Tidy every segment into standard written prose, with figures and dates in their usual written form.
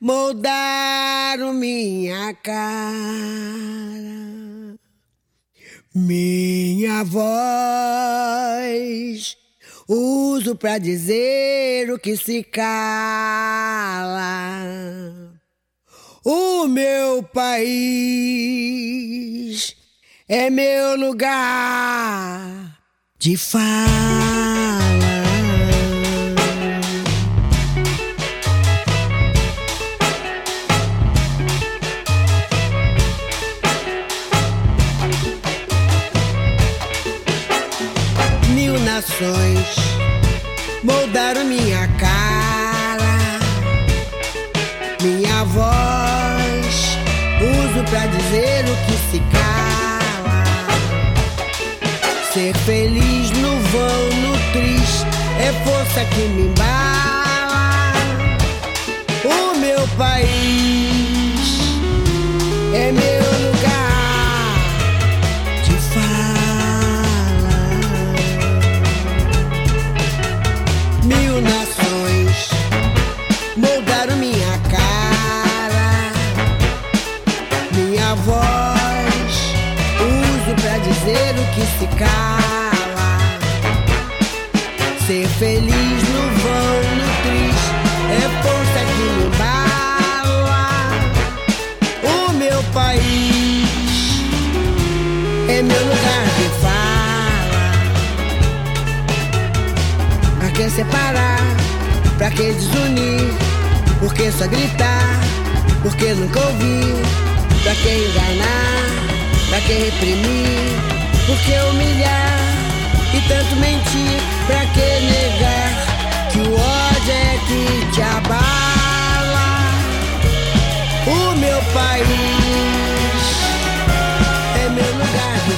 moldaram minha cara, minha voz uso pra dizer o que se cala. O meu país é meu lugar de fala. Mil nações moldaram minha cara, minha voz uso pra dizer o que se cala. Ser feliz no vão, no triste, é força que me embala. O meu país é meu lugar de fala. Mil nações moldaram minha cara, minha voz uso pra dizer o que se cala. Ser feliz no vão, no triste, é força que me embala. O meu país é meu lugar de fala. Pra que separar? Pra que desunir? Por que só gritar? Por que nunca ouvir? Pra que enganar? Pra que reprimir? Por que humilhar? E tanto mentir? Pra que negar? Que o ódio é que te abala. O meu país é meu lugar de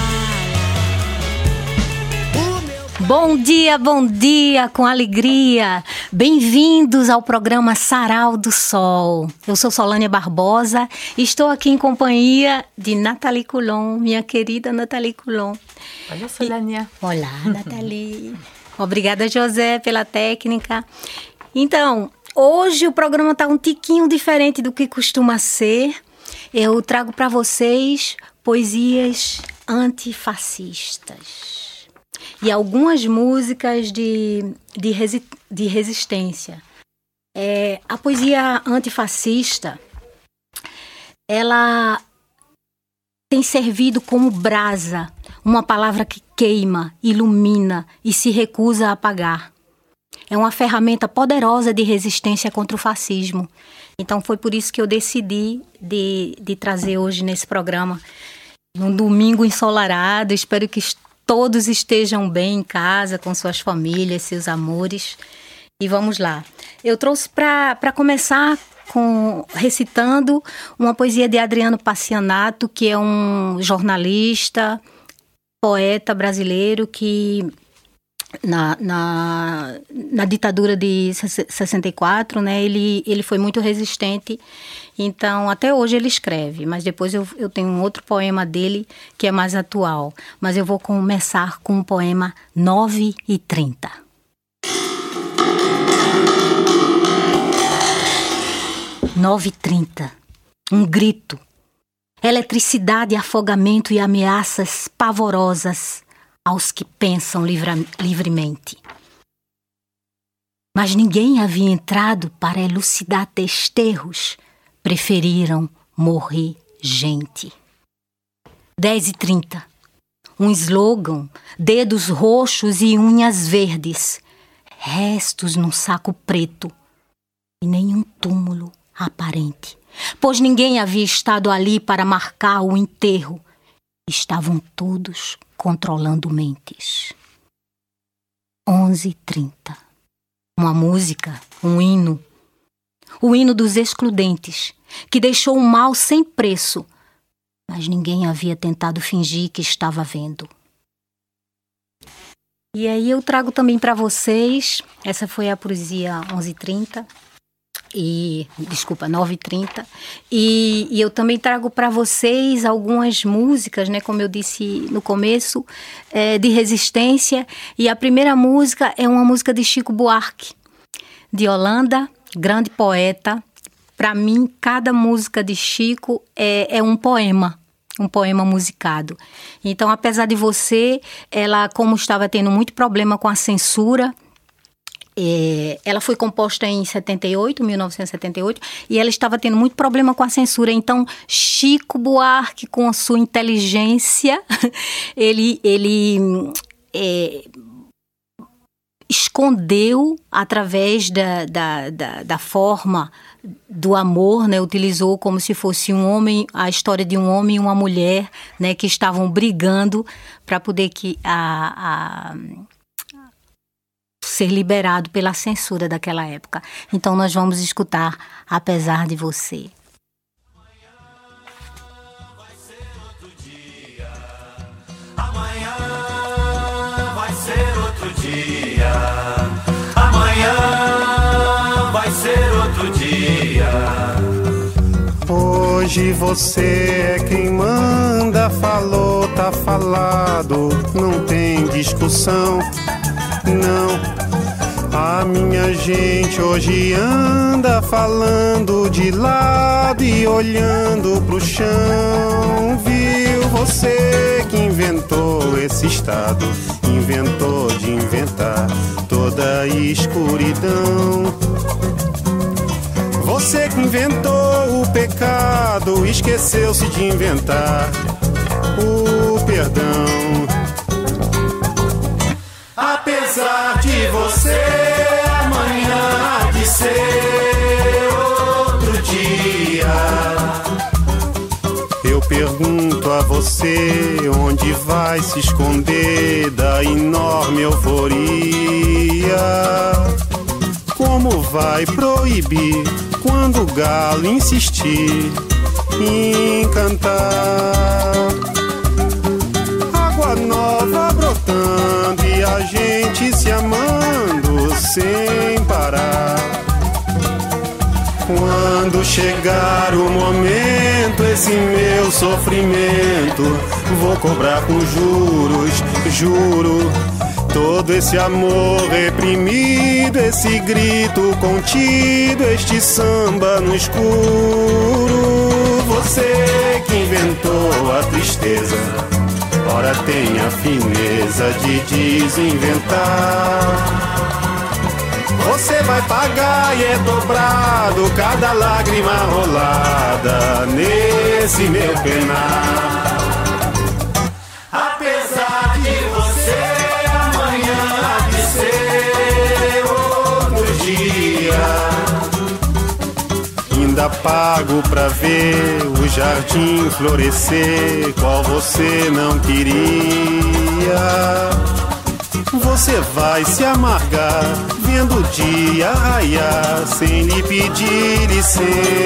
fala. Bom dia, com alegria. Bem-vindos ao programa Sarau do Sol. Eu sou Solânia Barbosa e estou aqui em companhia de Nathalie Coulon, minha querida Nathalie Coulon. Olá, Solânia. Olá, Nathalie. Obrigada, José, pela técnica. Então, hoje o programa está um tiquinho diferente do que costuma ser. Eu trago para vocês poesias antifascistas e algumas músicas de resistência. A poesia antifascista, ela tem servido como brasa, uma palavra que queima, ilumina e se recusa a apagar. É uma ferramenta poderosa de resistência contra o fascismo. Então foi por isso que eu decidi de trazer hoje nesse programa, num domingo ensolarado. Espero que todos estejam bem em casa, com suas famílias, seus amores. E vamos lá. Eu trouxe para começar recitando uma poesia de Adriano Pacianato, que é um jornalista, poeta brasileiro que na ditadura de 64, né, ele foi muito resistente. Então, até hoje ele escreve, mas depois eu tenho um outro poema dele que é mais atual. Mas eu vou começar com o poema 9h30. Um grito. Eletricidade, afogamento e ameaças pavorosas aos que pensam livremente. Mas ninguém havia entrado para elucidar desterros. Preferiram morrer gente. 10h30. Um slogan, dedos roxos e unhas verdes. Restos num saco preto. E nenhum túmulo aparente. Pois ninguém havia estado ali para marcar o enterro. Estavam todos controlando mentes. 11h30. Uma música, um hino. O hino dos excludentes, que deixou o mal sem preço, mas ninguém havia tentado fingir que estava vendo. E aí eu trago também para vocês, essa foi a poesia 11h30, 9h30, e eu também trago para vocês algumas músicas, né, como eu disse no começo, de resistência, e a primeira música é uma música de Chico Buarque, de Holanda, grande poeta, para mim, cada música de Chico é um poema musicado. Então, apesar de você, ela, como estava tendo muito problema com a censura, ela foi composta em 1978, e ela estava tendo muito problema com a censura. Então, Chico Buarque, com a sua inteligência, ele escondeu através da forma do amor, né? Utilizou como se fosse um homem, a história de um homem e uma mulher, né? Que estavam brigando para poder ser liberado pela censura daquela época. Então nós vamos escutar Apesar de Você. Amanhã vai ser outro dia. Amanhã vai ser outro dia. Hoje você é quem manda, falou, tá falado, não tem discussão, não. A minha gente hoje anda falando de lado e olhando pro chão. Viu você que inventou esse estado, inventou de inventar toda a escuridão. Você que inventou o pecado, esqueceu-se de inventar o perdão. Apesar de você, amanhã há de ser outro dia. Eu pergunto a você, onde vai se esconder da enorme euforia? Como vai proibir quando o galo insistir em cantar? Água nova brotando e a gente se amando sem parar. Quando chegar o momento, esse meu sofrimento vou cobrar com juros, juro. Todo esse amor reprimido, esse grito contido, este samba no escuro. Você que inventou a tristeza, ora tem a fineza de desinventar. Você vai pagar e é dobrado cada lágrima rolada nesse meu penar. Apesar de você, amanhã há de ser outro dia. Ainda pago pra ver o jardim florescer, qual você não queria. Você vai se amargar vendo o dia raiar sem lhe pedir licença.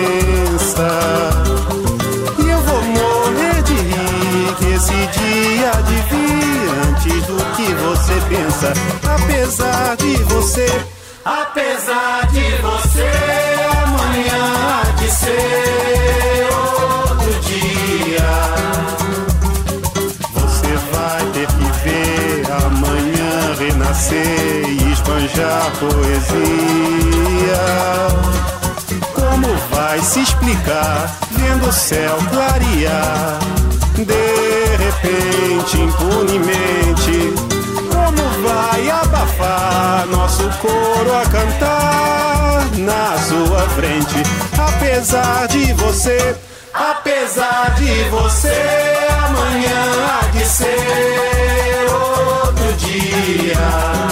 E eu vou morrer de rir que esse dia há de vir antes do que você pensa. Apesar de você, apesar de você, amanhã há de ser outro dia. Você vai ter que ver amanhã renascer e esbanjar poesia. Como vai se explicar vendo o céu clarear de repente, impunemente? Como vai abafar nosso coro a cantar na sua frente? Apesar de você, apesar de você, amanhã há de ser outro dia.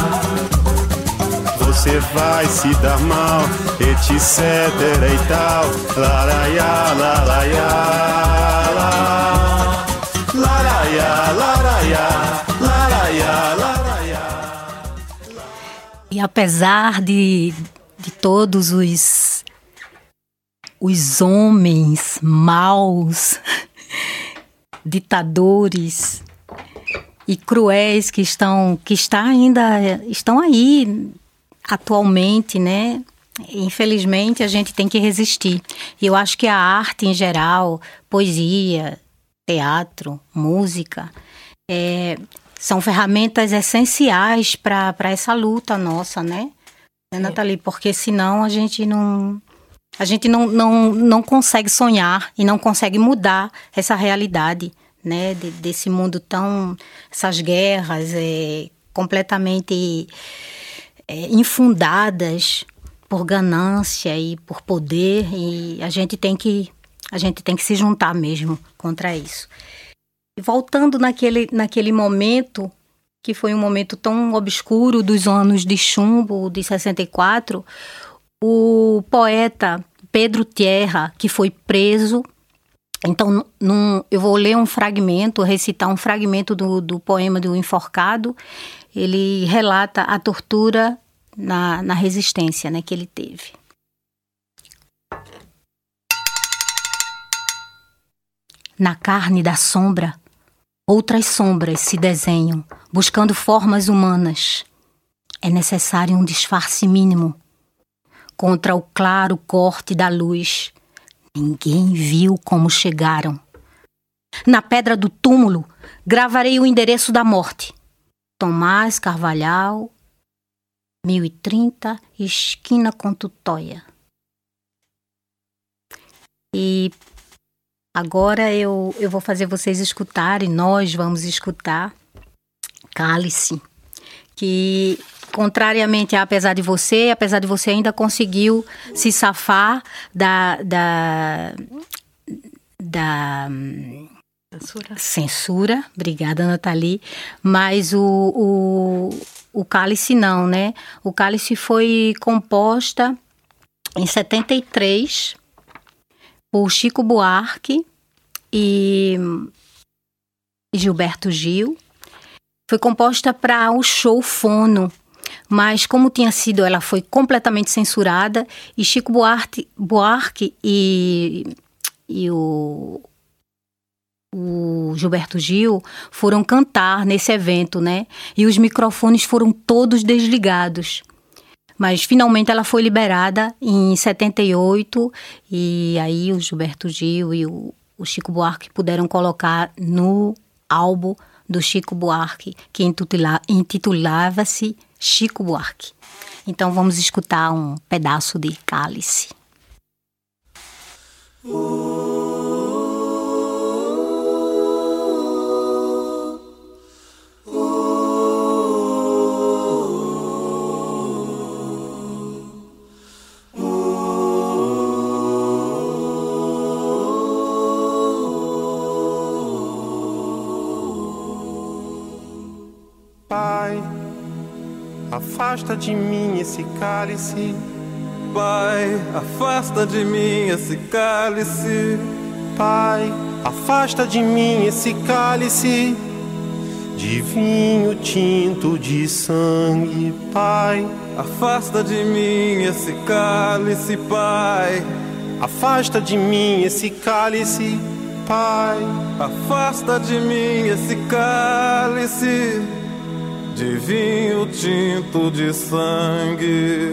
Você vai se dar mal, etc e tal. Laraiá, laraiá, lá. Laraiá, laraiá, laraiá, laraiá. E apesar de todos os homens maus, ditadores e cruéis que estão aí atualmente, né? Infelizmente a gente tem que resistir. E eu acho que a arte em geral, poesia, teatro, música, são ferramentas essenciais para essa luta nossa, né, Nathalie? Porque senão a gente a gente não consegue sonhar e não consegue mudar essa realidade, né, desse mundo tão... essas guerras completamente infundadas por ganância e por poder, e a gente tem que se juntar mesmo contra isso. E voltando naquele momento, que foi um momento tão obscuro dos anos de chumbo, de 64, o poeta Pedro Tierra, que foi preso. Então, eu vou ler um fragmento, recitar um fragmento do poema do Enforcado. Ele relata a tortura na resistência, né, que ele teve. Na carne da sombra, outras sombras se desenham, buscando formas humanas. É necessário um disfarce mínimo. Contra o claro corte da luz, ninguém viu como chegaram. Na pedra do túmulo, gravarei o endereço da morte. Tomás Carvalhal, 1030, esquina com Tutóia. E agora eu vou fazer vocês escutarem, nós vamos escutar Cálice, que contrariamente a Apesar de Você ainda conseguiu se safar da censura. Obrigada, Nathalie. Mas o Cálice não, né? O Cálice foi composta em 73 por Chico Buarque e Gilberto Gil. Foi composta para o show Fono, mas como ela foi completamente censurada, e Chico Buarque e o Gilberto Gil foram cantar nesse evento, né? E os microfones foram todos desligados. Mas finalmente ela foi liberada em 78, e aí o Gilberto Gil e o Chico Buarque puderam colocar no álbum do Chico Buarque, que intitulava-se Chico Buarque. Então vamos escutar um pedaço de Cálice. Pai, afasta de mim esse cálice. Pai, afasta de mim esse cálice. Pai, afasta de mim esse cálice de vinho tinto de sangue. Pai, afasta de mim esse cálice, Pai. Afasta de mim esse cálice, Pai. Afasta de mim esse cálice de vinho tinto de sangue.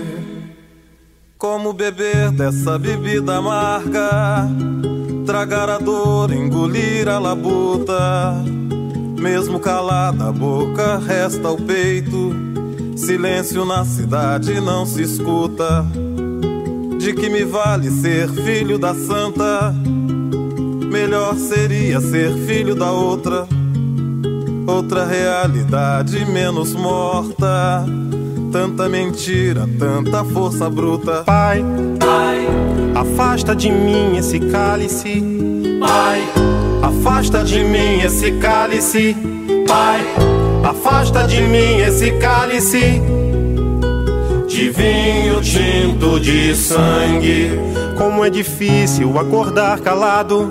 Como beber dessa bebida amarga, tragar a dor, engolir a labuta. Mesmo calada a boca, resta o peito. Silêncio na cidade não se escuta. De que me vale ser filho da santa? Melhor seria ser filho da outra. Outra realidade menos morta. Tanta mentira, tanta força bruta. Pai, Pai, afasta de mim esse cálice. Pai, afasta de mim esse cálice. Pai, afasta de mim esse cálice de vinho tinto de sangue. Como é difícil acordar calado,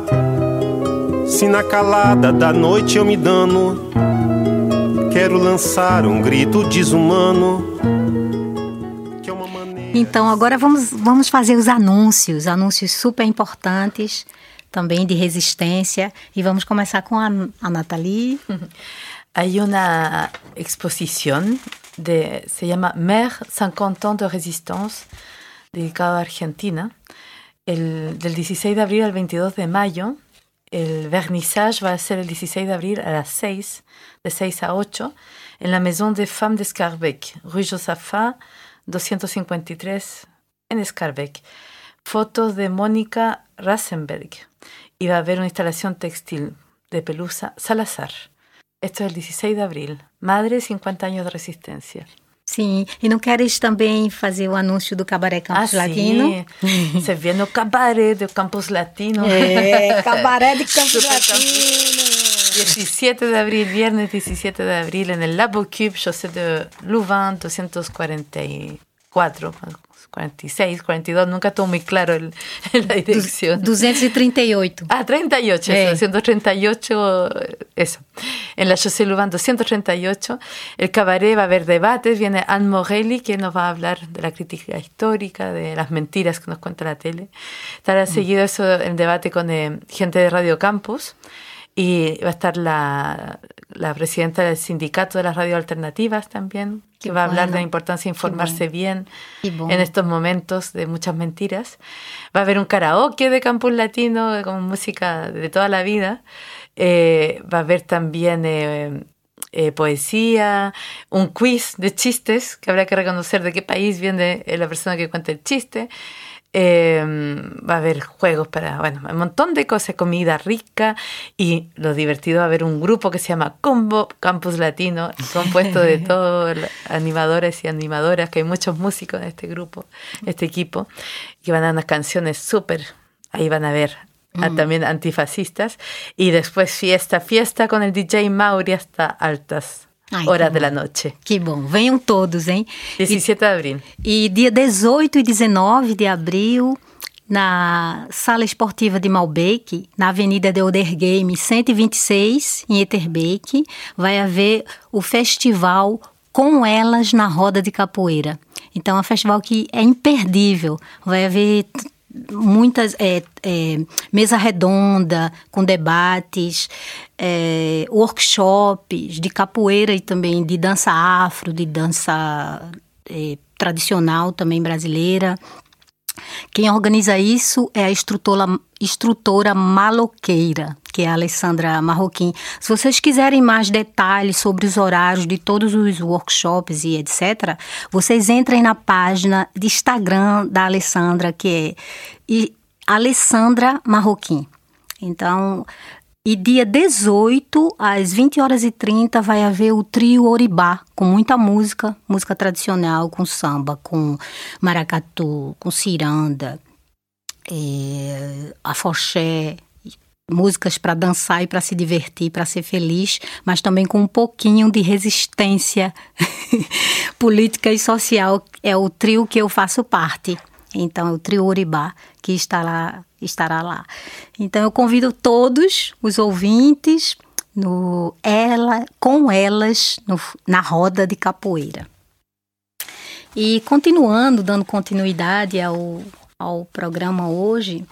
se na calada da noite eu me dano. Quero lançar um grito desumano. Que é uma maneira... Então agora vamos fazer os anúncios super importantes também de resistência. E vamos começar com a Nathalie. Hay una exposición se llama Mer 50 ans de résistance, dedicada a Argentina, del 16 de abril al 22 de mayo. El vernissage va a ser el 16 de abril a las 6, de 6 a 8, en la Maison des Femmes d'Escarbec, Rue Josaphat, 253, en Escarbec. fotos de Mónica Rasenberg y va a haber una instalación textil de Pelusa Salazar. Esto es el 16 de abril. Madre, 50 años de resistencia. Sim, e não queres também fazer o anúncio do Cabaré Campus Latino? Se viene el cabaret de Campus Latino. Cabaré de Campus Latino. 17 de abril, viernes 17 de abril, en el Labo Cube, José de Louvain, 244, 46, 42, nunca estuvo muy claro la dirección. 238. 38, eso, 238, eso. En la José Louvain 238, el cabaret va a haber debates, viene Anne Morelli, que nos va a hablar de la crítica histórica, de las mentiras que nos cuenta la tele. Estará seguido eso, el debate con gente de Radio Campus. Y va a estar la presidenta del sindicato de las radio alternativas también, que va a hablar de la importancia de informarse bien en estos momentos de muchas mentiras. Va a haber un karaoke de Campus Latino con música de toda la vida. Va a haber también poesía, un quiz de chistes, que habrá que reconocer de qué país viene la persona que cuenta el chiste. Va a haber juegos para, un montón de cosas, comida rica, y lo divertido, va a haber un grupo que se llama Combo Campus Latino, compuesto de todos animadores y animadoras, que hay muchos músicos en este grupo, este equipo, y van a dar unas canciones súper, ahí van a ver también antifascistas, y después fiesta con el DJ Mauri hasta altas horas de la noche. Que bom. Venham todos, hein? 17 de abril. E dia 18 e 19 de abril, na Sala Esportiva de Malbec, na Avenida Deoder Game 126, em Etterbeek, vai haver o festival Com Elas na Roda de Capoeira. Então, é um festival que é imperdível. Vai haver muitas mesa redonda com debates, workshops de capoeira e também de dança afro, de dança tradicional também brasileira. Quem organiza isso é a instrutora maloqueira, que é a Alessandra Marroquim. Se vocês quiserem mais detalhes sobre os horários de todos os workshops e etc., vocês entrem na página de Instagram da Alessandra, que é Alessandra Marroquim. Então, e dia 18, às 20h30, vai haver o trio Oribá, com muita música tradicional, com samba, com maracatu, com ciranda, afoxé, músicas para dançar e para se divertir, para ser feliz, mas também com um pouquinho de resistência política e social. É o trio que eu faço parte. Então, é o trio Oribá que estará lá. Então, eu convido todos os ouvintes com elas na roda de capoeira. E continuando, dando continuidade ao programa hoje,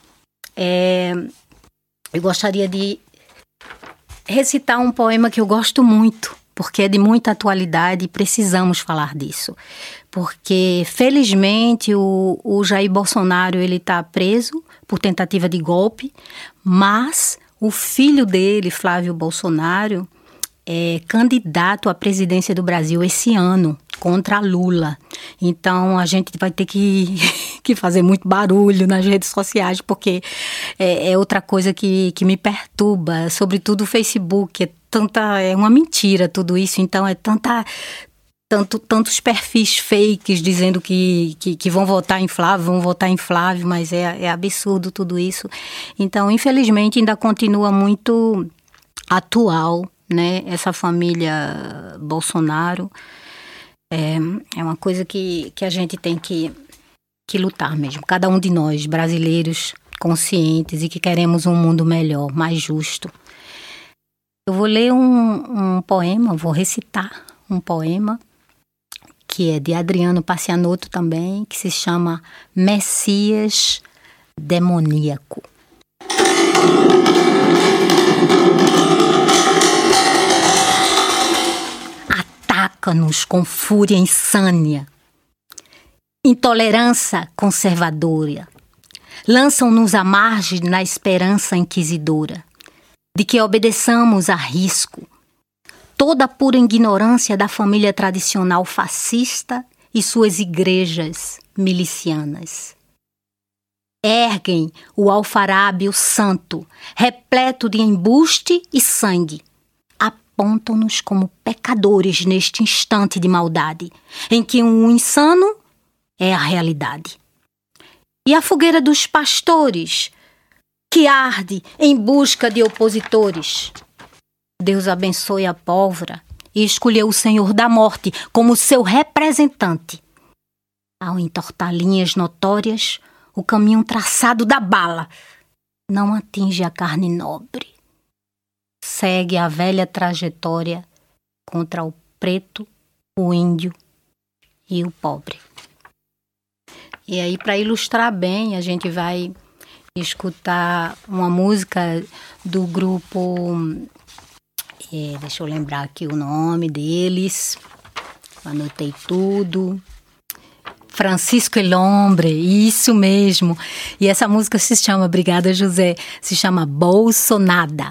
eu gostaria de recitar um poema que eu gosto muito, porque é de muita atualidade e precisamos falar disso. Porque, felizmente, o Jair Bolsonaro está preso por tentativa de golpe, mas o filho dele, Flávio Bolsonaro, é candidato à presidência do Brasil esse ano, contra Lula. Então, a gente vai ter que fazer muito barulho nas redes sociais, porque é outra coisa que me perturba, sobretudo o Facebook. É uma mentira tudo isso, então tantos perfis fakes dizendo que vão votar em Flávio, mas é absurdo tudo isso. Então, infelizmente, ainda continua muito atual, né, essa família Bolsonaro. É uma coisa que a gente tem que lutar mesmo. Cada um de nós, brasileiros conscientes e que queremos um mundo melhor, mais justo. Eu vou ler um poema, vou recitar um poema, que é de Adriano Pacianotto também, que se chama Messias Demoníaco. Ataca-nos com fúria insânia, intolerância conservadora. Lançam-nos à margem na esperança inquisidora de que obedeçamos a risco toda a pura ignorância da família tradicional fascista e suas igrejas milicianas. erguem o alfarábio santo, repleto de embuste e sangue. Apontam-nos como pecadores neste instante de maldade, em que um insano é a realidade. E a fogueira dos pastores, que arde em busca de opositores. Deus abençoe a pólvora e escolheu o Senhor da morte como seu representante. Ao entortar linhas notórias, o caminho traçado da bala não atinge a carne nobre. Segue a velha trajetória contra o preto, o índio e o pobre. E aí, para ilustrar bem, a gente vai escutar uma música do grupo... deixa eu lembrar aqui o nome deles. Anotei tudo. Francisco El Hombre, isso mesmo. E essa música se chama, obrigada José, se chama Bolsonada.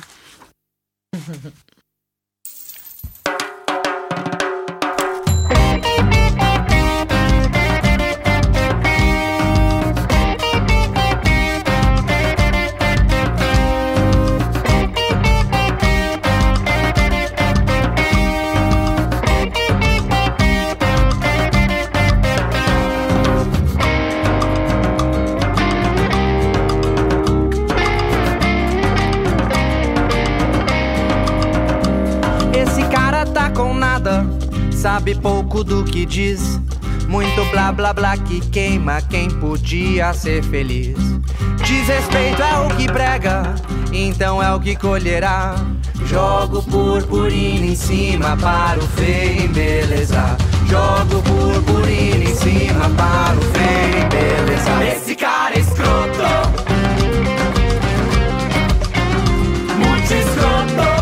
Sabe pouco do que diz, muito blá blá blá que queima quem podia ser feliz. Desrespeito é o que prega, então é o que colherá. Jogo purpurina em cima para o feio embelezar. Jogo purpurina em cima para o feio embelezar. Esse cara é escroto, muito escroto.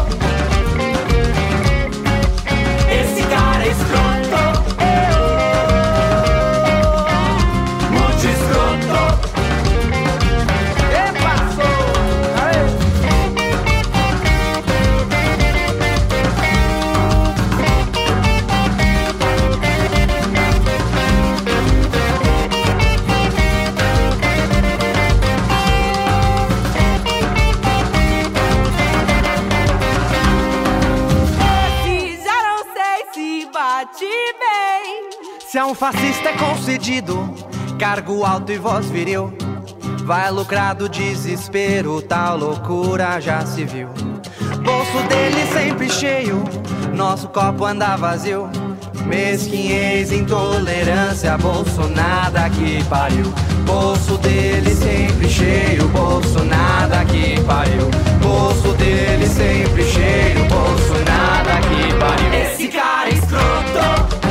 Se a um fascista é concedido cargo alto e voz viril, vai lucrar do desespero, tal loucura já se viu. Bolso dele sempre cheio, nosso copo anda vazio. Mesquinhez, intolerância, Bolsonada que pariu. Bolso dele sempre cheio, Bolsonada que pariu. Bolso dele sempre cheio, Bolsonada que pariu. Esse cara é escroto,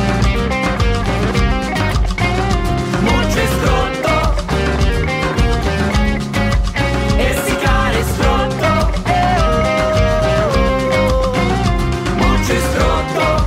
muito escroto. Esse cara é escroto, muito escroto.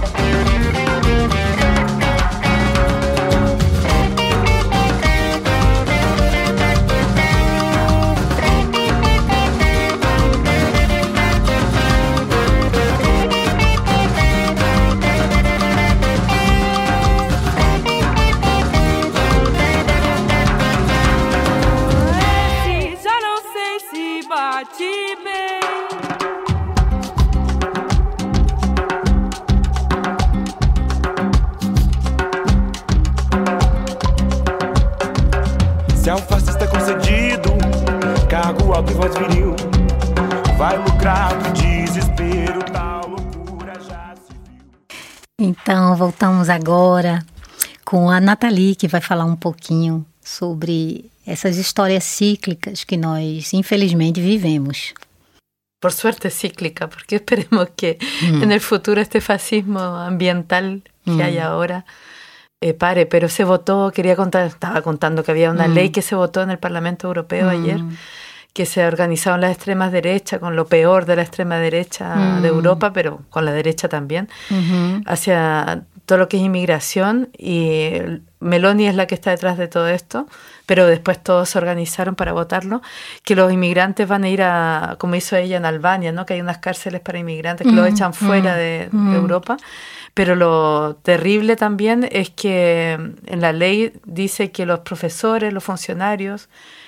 Se é um fascista concedido cargo alto e voz viril, vai lucrar do desespero, tal loucura já se viu. Então, voltamos agora com a Nathalie, que vai falar um pouquinho sobre essas histórias cíclicas que nós, infelizmente, vivemos. Por suerte cíclica, porque esperemos que en el futuro este fascismo ambiental que hay ahora pare, pero se votó, estaba contando que había una ley que se votó en el Parlamento Europeo ayer, que se organizaron las extremas derechas, con lo peor de la extrema derecha de Europa, pero con la derecha también, hacia todo lo que es inmigración, y Meloni es la que está detrás de todo esto, pero después todos se organizaron para votarlo, que los inmigrantes van a ir a, como hizo ella en Albania, ¿no? Que hay unas cárceles para inmigrantes que los echan fuera de Europa. Pero lo terrible también es que en la ley dice que los profesores, los funcionarios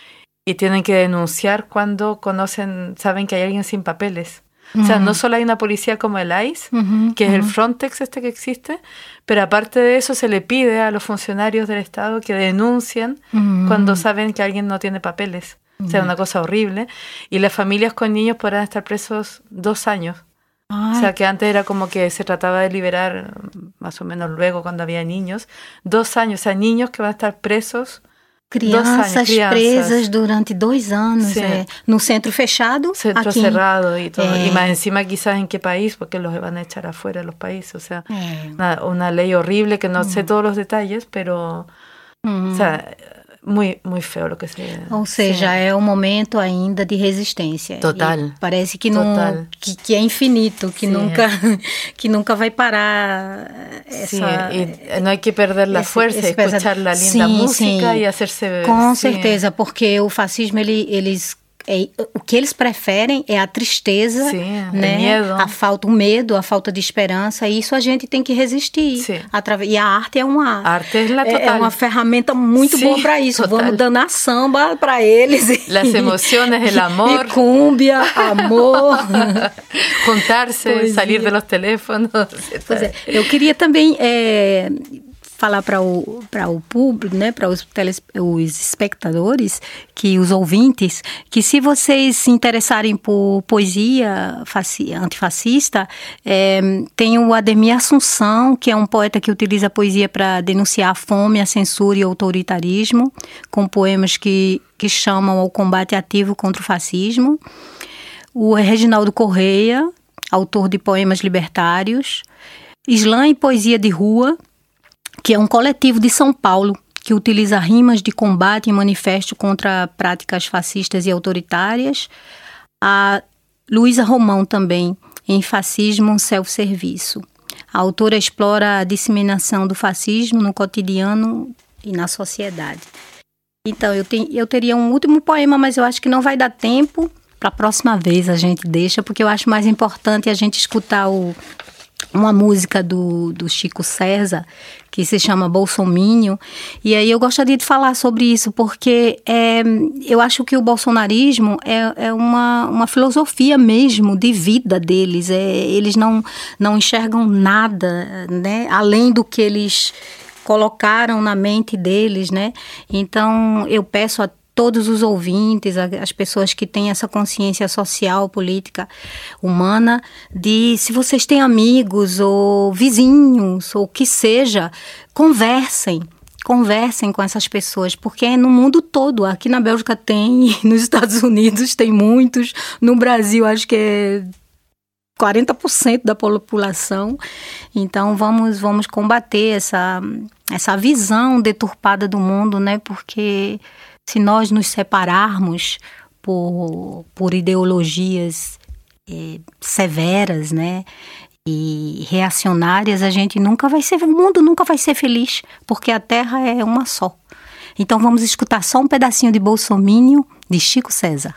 y tienen que denunciar cuando saben que hay alguien sin papeles. O sea, no solo hay una policía como el ICE, que es el Frontex que existe, pero aparte de eso se le pide a los funcionarios del Estado que denuncien cuando saben que alguien no tiene papeles. O sea, una cosa horrible. Y las familias con niños podrán estar presos 2 años. Ay. O sea, que antes era como que se trataba de liberar más o menos luego cuando había niños. 2 años, o sea, niños que van a estar presos. Crianças presas durante 2 anos, no centro fechado. Centro aquí. Cerrado y todo. Y más encima quizás en qué país, porque los van a echar afuera de los países. O sea, una ley horrible que no sé todos los detalles, pero o sea, muy, muy feo lo que se... Ou seja, é um momento ainda de resistência. Total. E parece que, não, que é infinito, que, que nunca vai parar essa... E não hay que perder la fuerza, escuchar la linda música e hacerse... Com certeza, porque o fascismo, o que eles preferem é a tristeza, né? O medo, a falta de esperança. E isso a gente tem que resistir. E a arte é uma ferramenta muito boa para isso. Total. Vamos danar samba para eles. As emoções, o amor. E cúmbia, amor. Juntar-se, sair dos teléfonos. Pois é. Eu queria também... falar para o público, né, para os espectadores, os ouvintes, que se vocês se interessarem por poesia antifascista, tem o Ademir Assunção, que é um poeta que utiliza a poesia para denunciar a fome, a censura e o autoritarismo, com poemas que chamam ao combate ativo contra o fascismo. O Reginaldo Correia, autor de poemas libertários. Islã e Poesia de Rua, que é um coletivo de São Paulo que utiliza rimas de combate e manifesto contra práticas fascistas e autoritárias. A Luísa Romão também, em Fascismo, Self-Serviço. A autora explora a disseminação do fascismo no cotidiano e na sociedade. Então, eu teria um último poema, mas eu acho que não vai dar tempo. Para a próxima vez a gente deixa, porque eu acho mais importante a gente escutar uma música do Chico César, que se chama Bolsominion, e aí eu gostaria de falar sobre isso, porque eu acho que o bolsonarismo é uma filosofia mesmo de vida deles, eles não enxergam nada, né, além do que eles colocaram na mente deles, né? Então eu peço a todos os ouvintes, as pessoas que têm essa consciência social, política, humana, se vocês têm amigos ou vizinhos, ou o que seja, conversem com essas pessoas, porque no mundo todo, aqui na Bélgica tem, nos Estados Unidos tem muitos, no Brasil acho que é 40% da população. Então vamos combater essa visão deturpada do mundo, né? Porque se nós nos separarmos por ideologias severas, né, e reacionárias, o mundo nunca vai ser feliz, porque a Terra é uma só. Então vamos escutar só um pedacinho de Bolsominion, de Chico César.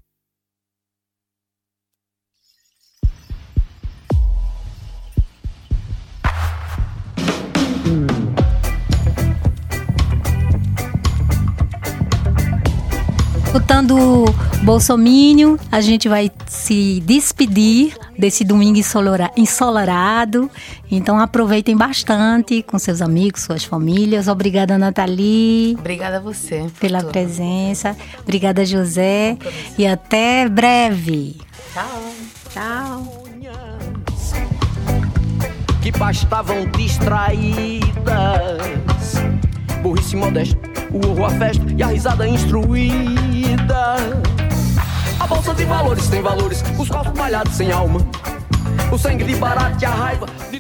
Escutando Bolsominion, a gente vai se despedir desse domingo ensolarado. Então aproveitem bastante com seus amigos, suas famílias. Obrigada, Nathalie. Obrigada a você pela presença. Obrigada, José. E até breve. Tchau. Que bastavam distraídas, burrice modesta, o horror, a festa e a risada instruída. A bolsa de valores tem valores, os copos malhados sem alma, o sangue de barate e a raiva.